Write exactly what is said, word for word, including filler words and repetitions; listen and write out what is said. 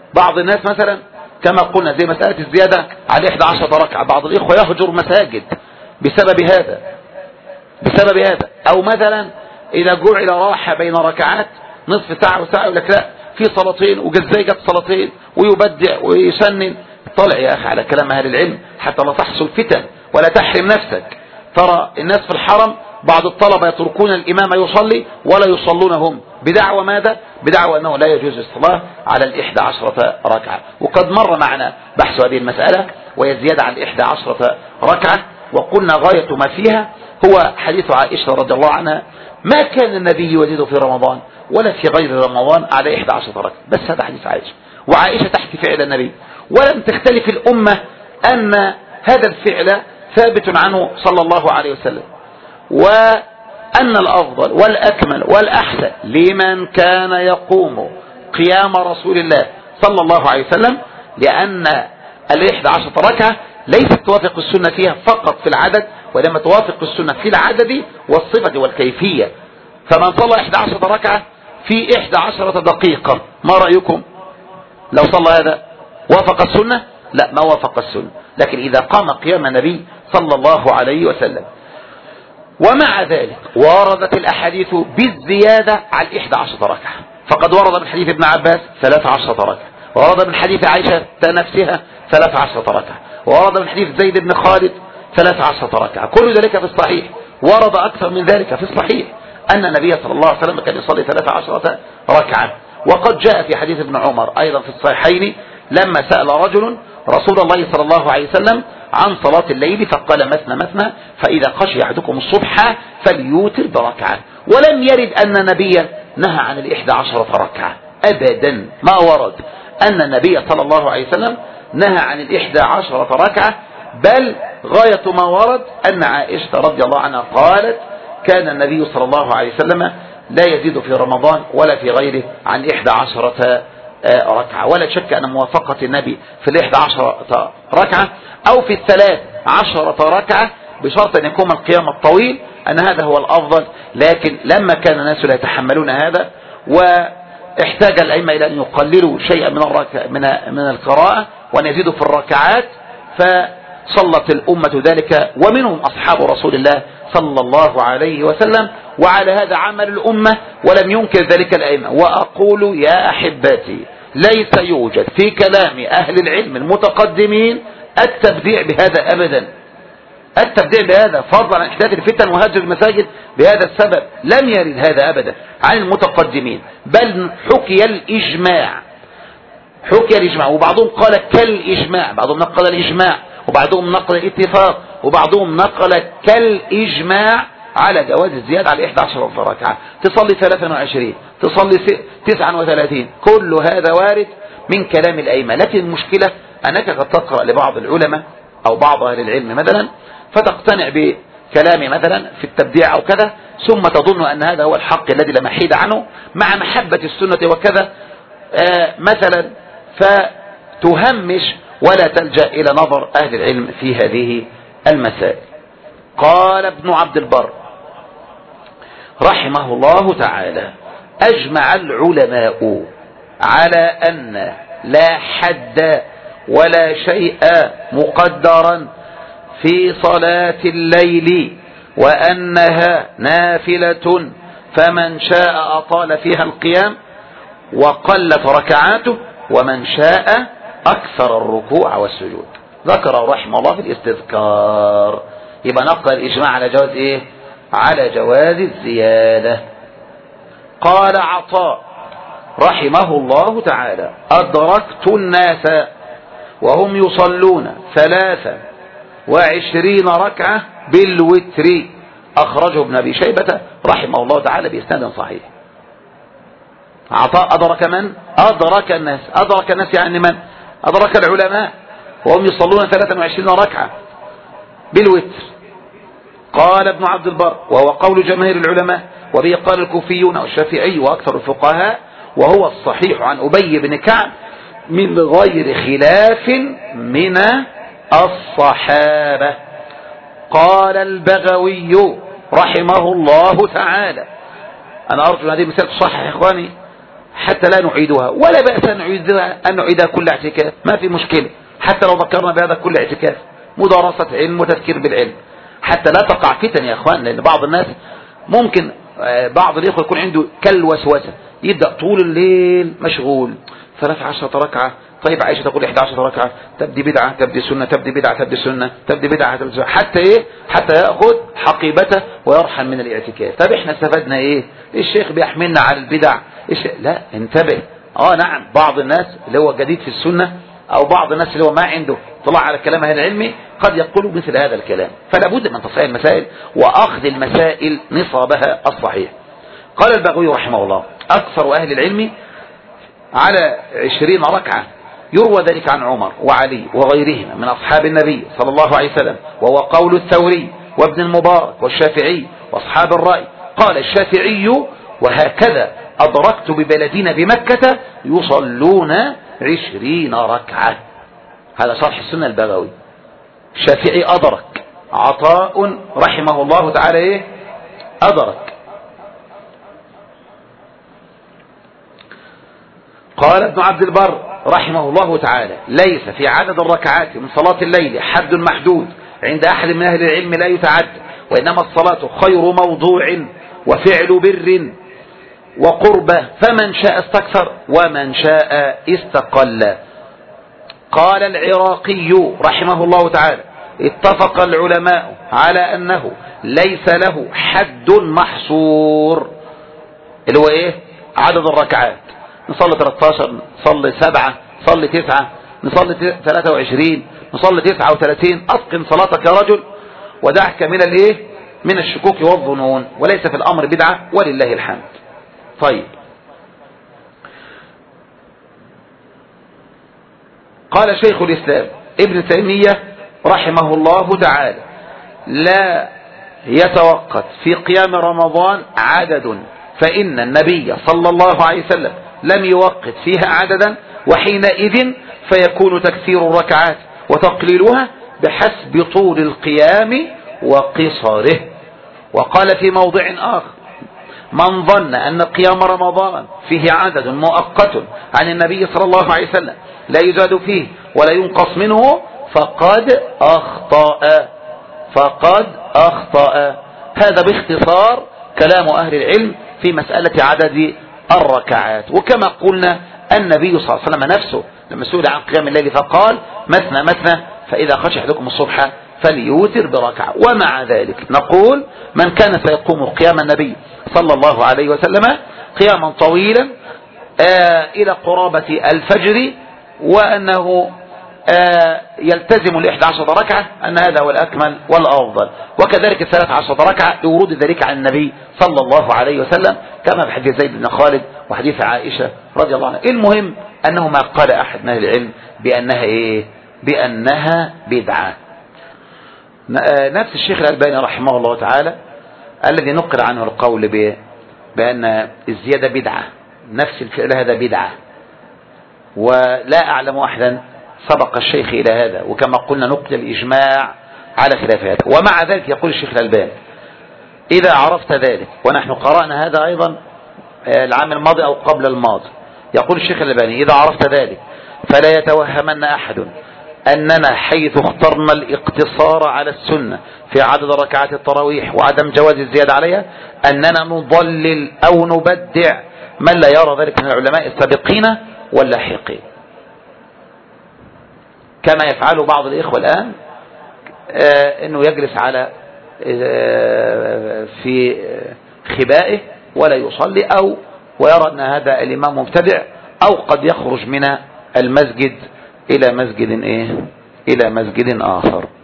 بعض الناس مثلا كما قلنا زي مسألة الزيادة على إحدى عشرة ركعة، بعض الإخوة يهجر مساجد بسبب هذا بسبب هذا أو مثلا إذا جعل راحة بين ركعات نصف ساعة وساعة يقول لك لا في صلاتين وجزاي جت صلاتين ويبدع ويسنن. طلع يا أخي على كلام أهل العلم حتى لا تحصل فتن ولا تحرم نفسك. ترى الناس في الحرم بعض الطلبة يتركون الإمام يصلي ولا يصلون هم بدعوى ماذا؟ بدعوى أنه لا يجوز الصلاة على الإحدى عشرة ركعة. وقد مر معنا بحث هذه المسألة وهي زيادة عن الإحدى عشرة ركعة، وقلنا غاية ما فيها هو حديث عائشة رضي الله عنها ما كان النبي يزيد في رمضان ولا في غير رمضان على إحدى عشرة ركعة، بس هذا حديث عائشة، وعائشة تحكي فعل النبي، ولم تختلف الأمة أن هذا الفعل ثابت عنه صلى الله عليه وسلم، وأن الأفضل والأكمل والأحسن لمن كان يقوم قيام رسول الله صلى الله عليه وسلم، لأن الإحدى عشرة ركعة ليست توافق السنة فيها فقط في العدد، ولما توافق السنة في العدد والصفة والكيفية. فمن صلى إحدى عشرة ركعة في إحدى عشرة دقيقة، ما رأيكم لو صلى هذا وافق السنة؟ لا، ما وافق السنة. لكن إذا قام قيام النبي صلى الله عليه وسلم، ومع ذلك وردت الأحاديث بالزيادة على الإحدى عشرة ركعة، فقد ورد من حديث ابن عباس ثلاث عشرة ركعة، ورد من حديث عائشة نفسها ثلاث عشرة ركعة، ورد من حديث زيد بن خالد ثلاث عشرة ركعة، كل ذلك في الصحيح. ورد أكثر من ذلك في الصحيح أن النبي صلى الله عليه وسلم كان يصلي ثلاث عشرة ركعة. وقد جاء في حديث ابن عمر أيضا في الصحيحين لما سأل رجل رسول الله صلى الله عليه وسلم عن صلاة الليل فقال مثنى مثنى فإذا خشي أحدكم الصبح فليوتر بركعة. ولم يرد أن النبي نهى عن الإحدى عشرة ركعة أبدا، ما ورد أن النبي صلى الله عليه وسلم نهى عن الإحدى عشرة ركعة، بل غاية ما ورد أن عائشة رضي الله عنها قالت كان النبي صلى الله عليه وسلم لا يزيد في رمضان ولا في غيره عن إحدى عشرة ركعة. ولا شك أن موافقة النبي في الإحدى عشرة ركعة أو في الثلاث عشرة ركعة بشرط أن يكون القيام الطويل أن هذا هو الأفضل. لكن لما كان الناس لا يتحملون هذا واحتاج الأئمة إلى أن يقللوا شيئا من الركع من من القراءة وأن يزيدوا في الركعات، فصلت الأمة ذلك ومنهم أصحاب رسول الله صلى الله عليه وسلم، وعلى هذا عمل الأمة ولم ينكر ذلك الأئمة. وأقول يا أحبتي ليس يوجد في كلام أهل العلم المتقدمين التبديع بهذا أبدا، التبديع بهذا فضلا عن إحداث الفتن وهجر المساجد بهذا السبب لم يرد هذا أبدا عن المتقدمين، بل حكي الإجماع حكي الإجماع وبعضهم قال كالإجماع، بعضهم نقل الإجماع وبعضهم نقل الاتفاق وبعضهم نقل كالإجماع على جواز الزيادة على إحدى عشرة ركعة، تصلي ثلاثة وعشرين تصلي تسعة وثلاثين، كل هذا وارد من كلام الأئمة. لكن المشكلة أنك قد تقرأ لبعض العلماء أو بعض أهل العلم مثلا فتقتنع بكلام مثلا في التبديع أو كذا، ثم تظن أن هذا هو الحق الذي لا محيد عنه مع محبة السنة وكذا آه مثلا، فتهمش ولا تلجأ إلى نظر أهل العلم في هذه المسائل. قال ابن عبد البر رحمه الله تعالى أجمع العلماء على أن لا حد ولا شيء مقدرا في صلاة الليل وأنها نافلة، فمن شاء أطال فيها القيام وقلت ركعاته ومن شاء أكثر الركوع والسجود. ذكر رحمه الله في الاستذكار. يبقى نقل الإجماع على جواز إيه؟ على جواز الزيادة. قال عطاء رحمه الله تعالى أدركت الناس وهم يصلون ثلاثة وعشرين ركعة بالوتر، أخرجه ابن أبي شيبة رحمه الله تعالى بإسناد صحيح. عطاء أدرك من؟ أدرك الناس. أدرك الناس يعني من؟ أدرك العلماء وهم يصلون ثلاثة وعشرين ركعة بالوتر. قال ابن عبد البر وهو قول جماهير العلماء، وبه قال الكوفيون والشافعي وأكثر الفقهاء، وهو الصحيح عن أبي بن كعب من غير خلاف من الصحابة. قال البغوي رحمه الله تعالى، أنا أرجو أن هذه مسألة صحيح يا إخواني حتى لا نعيدها، ولا بأس أن نعيدها, أن نعيدها كل اعتكاف، ما في مشكلة، حتى لو ذكرنا بهذا كل اعتكاف، مدارسة علم وتذكير بالعلم، حتى لا تقع فتن يا أخوان. لأن بعض الناس ممكن بعض الإخوة يكون عنده كالوسوسة، يبدأ طول الليل مشغول، ثلاث عشرة ركعة، طيب عائشة تقول إحدى عشرة ركعة، تبدي بدعة تبدي سنة، تبدي بدعة تبدي سنة، تبدي بدعة تبدي سنة، حتى إيه، حتى يأخذ حقيبته ويرحل من الاعتكاف. طب إحنا استفدنا إيه؟ الشيخ بيحملنا على البدع، إيش؟ لا، انتبه. آه نعم، بعض الناس اللي هو جديد في السنة، أو بعض الناس اللي هو ما عنده طلع على الكلام أهل العلمي، قد يقولوا مثل هذا الكلام. فلا بد من تصحيح المسائل وأخذ المسائل نصابها الصحيح. قال البغوي رحمه الله: أكثر أهل العلم على عشرين ركعة، يروى ذلك عن عمر وعلي وغيرهما من أصحاب النبي صلى الله عليه وسلم، وهو قول الثوري وابن المبارك والشافعي وأصحاب الرأي. قال الشافعي: وهكذا أدركت ببلدنا بمكة يصلون عشرين ركعة. هذا شرح السنة البغوي. الشافعي أدرك، عطاء رحمه الله تعالى إيه؟ أدرك. قال ابن عبد البر رحمه الله تعالى: ليس في عدد الركعات من صلاة الليل حد محدود عند أحد من أهل العلم لا يتعد، وإنما الصلاة خير موضوع وفعل بر وقربة، فمن شاء استكثر ومن شاء استقل. قال العراقي رحمه الله تعالى: اتفق العلماء على أنه ليس له حد محصور، اللي هو إيه؟ عدد الركعات. نصلي ثلاثة عشر، نصلي سبعة، نصلي تسعة، نصلي ثلاثة وعشرين، نصلي تسعة وثلاثين. أتقن صلاتك يا رجل ودعك من الايه؟ من الشكوك والظنون، وليس في الأمر بدعة ولله الحمد. طيب، قال شيخ الإسلام ابن تيمية رحمه الله تعالى: لا يتوقف في قيام رمضان عدد، فإن النبي صلى الله عليه وسلم لم يوقت فيها عددا، وحينئذ فيكون تكثير الركعات وتقليلها بحسب طول القيام وقصره. وقال في موضع آخر: من ظن أن قيام رمضان فيه عدد مؤقت عن النبي صلى الله عليه وسلم لا يزاد فيه ولا ينقص منه فقد أخطأ، فقد أخطأ. هذا باختصار كلام أهل العلم في مسألة عدد الركعات. وكما قلنا النبي صلى الله عليه وسلم نفسه لما سئل عن قيام الليل فقال: مثنى مثنى، فإذا خشي أحدكم الصبح فليوتر بركعة. ومع ذلك نقول: من كان سيقوم قيام النبي صلى الله عليه وسلم قياما طويلا آه إلى قرابة الفجر، وأنه آه يلتزم الإحدى عشر ركعة، أن هذا هو الأكمل والأفضل. وكذلك الثلاث عشر ركعة لورود ذلك عن النبي صلى الله عليه وسلم، كما في حديث زيد بن خالد وحديث عائشة رضي الله عنها. المهم أنه ما قال أحد من أهل العلم بأنها إيه؟ بأنها بدعة. نفس الشيخ الألباني رحمه الله تعالى الذي نقل عنه القول بأن الزيادة بدعة، نفس الفعل هذا بدعة، ولا أعلم أحدا سبق الشيخ إلى هذا. وكما قلنا نقل الإجماع على خلاف هذا. ومع ذلك يقول الشيخ الألباني: إذا عرفت ذلك، ونحن قرأنا هذا أيضا العام الماضي أو قبل الماضي، يقول الشيخ الألباني: إذا عرفت ذلك فلا يتوهمن أحد أننا حيث اخترنا الاقتصار على السنة في عدد ركعات التراويح وعدم جواز الزيادة عليها أننا نضلل أو نبدع من لا يرى ذلك من العلماء السابقين واللاحقين، كما يفعل بعض الإخوة الآن، آه أنه يجلس على آه في خبائه ولا يصلي، أو ويرى أن هذا الإمام مبتدع، أو قد يخرج من المسجد إلى مسجد إيه؟ إلى مسجد آخر.